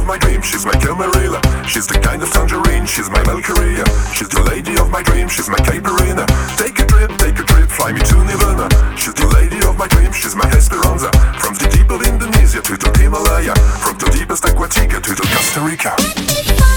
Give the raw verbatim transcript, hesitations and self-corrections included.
of my dreams, she's my Camarilla. She's the kind of tangerine, she's my Valkyria. She's the lady of my dreams, she's my Caperina. Take a trip, take a trip, fly me to Nirvana. She's the lady of my dreams, she's my Esperanza. From the deep of Indonesia to the Himalaya, from the deepest Aquatica to the Costa Rica.